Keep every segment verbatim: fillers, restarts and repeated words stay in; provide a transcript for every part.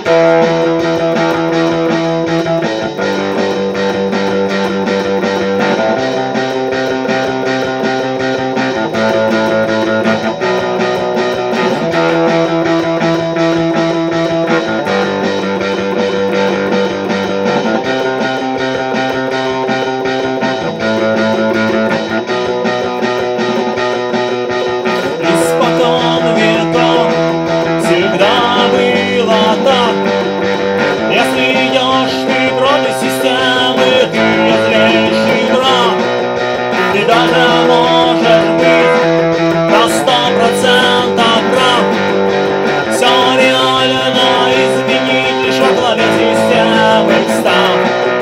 Даже можешь быть на сто процентов прав. Все реально изменить лишь во главе системы встав.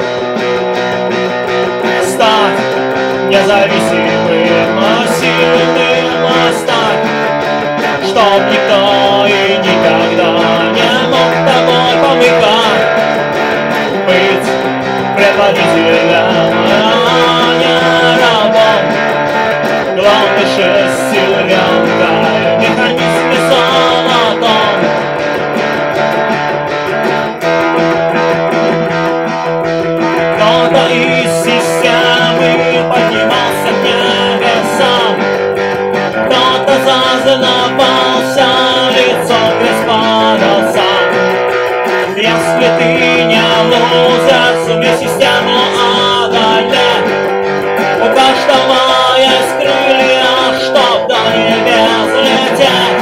Стать независимым, но сильным оставь, чтоб никто и никогда не мог тобой помыкать. Быть предводителем, а не рабом. Главный шестеренка, механизм золотом. Кто-то из системы поднимался к небесам, кто-то зазнавался лицом к господам. Если ты не лузер, сумей систему одолеть. У каждого есть крылья, чтоб до небес лететь.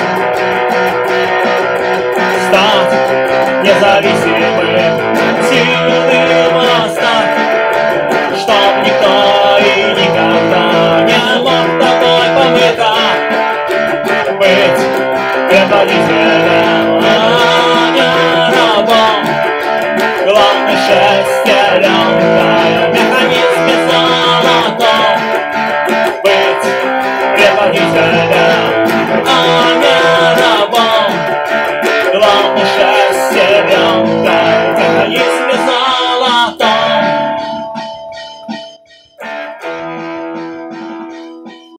Стать независимым, сильным оставь, чтоб никто и никогда не мог тобой помыкать. Быть предводителем, а не рабом. Главный шестерен.